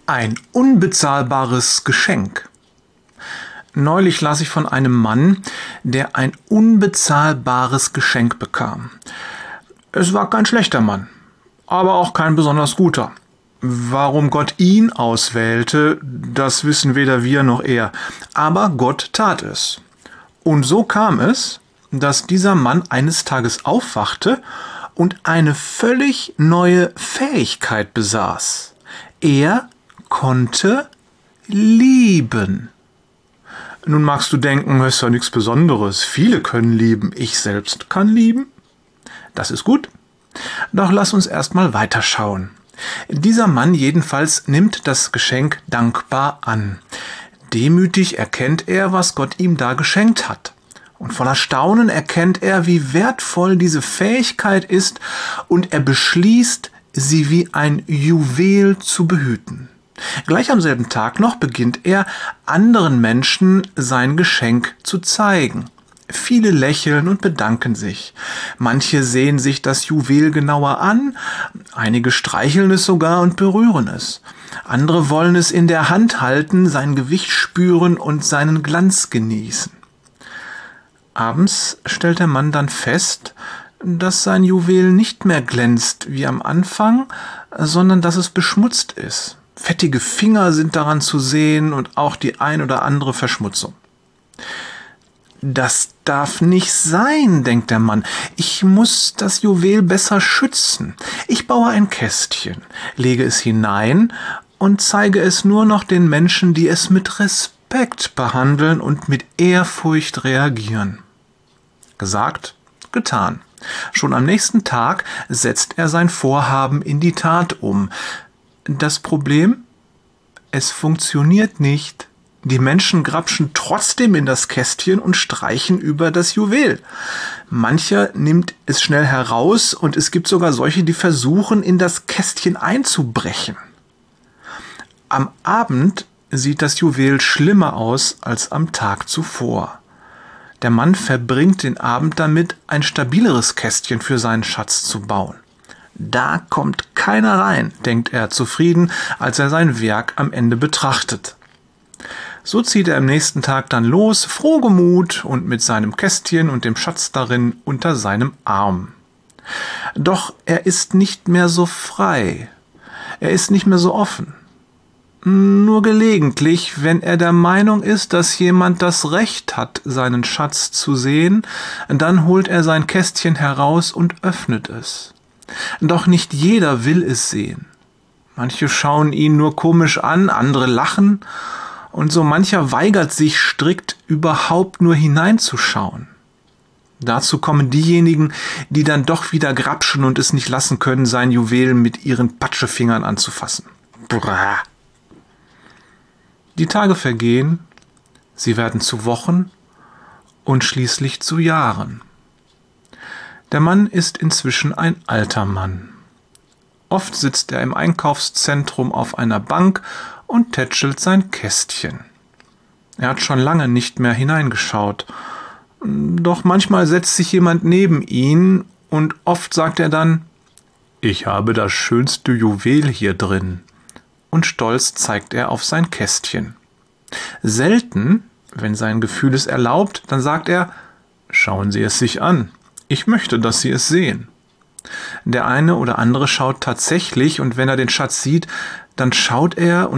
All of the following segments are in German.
Ein unbezahlbares Geschenk. Neulich las ich von einem Mann, der ein unbezahlbares Geschenk bekam. Es war kein schlechter Mann, aber auch kein besonders guter. Warum Gott ihn auswählte, das wissen weder wir noch er. Aber Gott tat es. Und so kam es, dass dieser Mann eines Tages aufwachte und eine völlig neue Fähigkeit besaß. Er konnte lieben. Nun magst du denken, es ist ja nichts Besonderes. Viele können lieben. Ich selbst kann lieben. Das ist gut. Doch lass uns erstmal weiterschauen. Dieser Mann jedenfalls nimmt das Geschenk dankbar an. Demütig erkennt er, was Gott ihm da geschenkt hat. Und voller Staunen erkennt er, wie wertvoll diese Fähigkeit ist, und er beschließt, sie wie ein Juwel zu behüten. Gleich am selben Tag noch beginnt er, anderen Menschen sein Geschenk zu zeigen. Viele lächeln und bedanken sich. Manche sehen sich das Juwel genauer an, einige streicheln es sogar und berühren es. Andere wollen es in der Hand halten, sein Gewicht spüren und seinen Glanz genießen. Abends stellt der Mann dann fest, dass sein Juwel nicht mehr glänzt wie am Anfang, sondern dass es beschmutzt ist. Fettige Finger sind daran zu sehen und auch die ein oder andere Verschmutzung. Das darf nicht sein, denkt der Mann. Ich muss das Juwel besser schützen. Ich baue ein Kästchen, lege es hinein und zeige es nur noch den Menschen, die es mit Respekt behandeln und mit Ehrfurcht reagieren. Gesagt, getan. Schon am nächsten Tag setzt er sein Vorhaben in die Tat um. Das Problem? Es funktioniert nicht. Die Menschen grapschen trotzdem in das Kästchen und streichen über das Juwel. Mancher nimmt es schnell heraus und es gibt sogar solche, die versuchen, in das Kästchen einzubrechen. Am Abend sieht das Juwel schlimmer aus als am Tag zuvor. Der Mann verbringt den Abend damit, ein stabileres Kästchen für seinen Schatz zu bauen. Da kommt keiner rein, denkt er zufrieden, als er sein Werk am Ende betrachtet. So zieht er am nächsten Tag dann los, frohgemut und mit seinem Kästchen und dem Schatz darin unter seinem Arm. Doch er ist nicht mehr so frei. Er ist nicht mehr so offen. Nur gelegentlich, wenn er der Meinung ist, dass jemand das Recht hat, seinen Schatz zu sehen, dann holt er sein Kästchen heraus und öffnet es. Doch nicht jeder will es sehen. Manche schauen ihn nur komisch an, andere lachen, und so mancher weigert sich strikt, überhaupt nur hineinzuschauen. Dazu kommen diejenigen, die dann doch wieder grapschen und es nicht lassen können, sein Juwel mit ihren Patschefingern anzufassen. Brrr. Die Tage vergehen, sie werden zu Wochen und schließlich zu Jahren. Der Mann ist inzwischen ein alter Mann. Oft sitzt er im Einkaufszentrum auf einer Bank und tätschelt sein Kästchen. Er hat schon lange nicht mehr hineingeschaut. Doch manchmal setzt sich jemand neben ihn und oft sagt er dann: »Ich habe das schönste Juwel hier drin.« Und stolz zeigt er auf sein Kästchen. Selten, wenn sein Gefühl es erlaubt, dann sagt er: »Schauen Sie es sich an. Ich möchte, dass Sie es sehen.« Der eine oder andere schaut tatsächlich, und wenn er den Schatz sieht, dann schaut er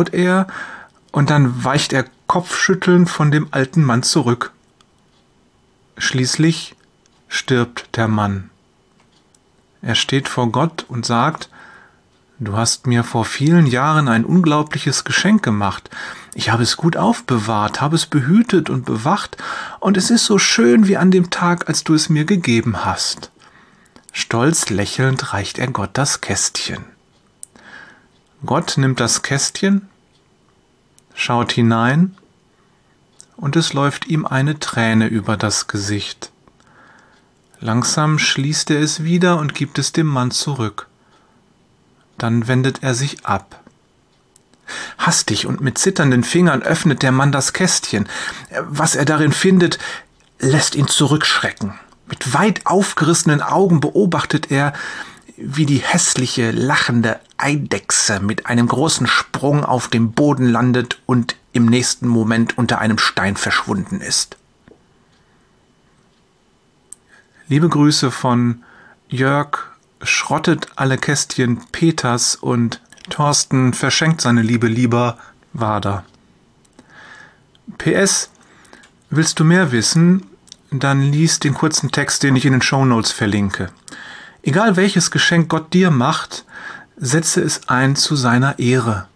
und dann weicht er kopfschüttelnd von dem alten Mann zurück. Schließlich stirbt der Mann. Er steht vor Gott und sagt: »Du hast mir vor vielen Jahren ein unglaubliches Geschenk gemacht. Ich habe es gut aufbewahrt, habe es behütet und bewacht, und es ist so schön wie an dem Tag, als du es mir gegeben hast.« Stolz lächelnd reicht er Gott das Kästchen. Gott nimmt das Kästchen, schaut hinein, und es läuft ihm eine Träne über das Gesicht. Langsam schließt er es wieder und gibt es dem Mann zurück. Dann wendet er sich ab. Hastig und mit zitternden Fingern öffnet der Mann das Kästchen. Was er darin findet, lässt ihn zurückschrecken. Mit weit aufgerissenen Augen beobachtet er, wie die hässliche, lachende Eidechse mit einem großen Sprung auf dem Boden landet und im nächsten Moment unter einem Stein verschwunden ist. Liebe Grüße von Jörg schrottet alle Kästchen Peters und Thorsten verschenkt seine Liebe lieber Wader. PS: Willst du mehr wissen? Dann lies den kurzen Text, den ich in den Shownotes verlinke. Egal welches Geschenk Gott dir macht, setze es ein zu seiner Ehre.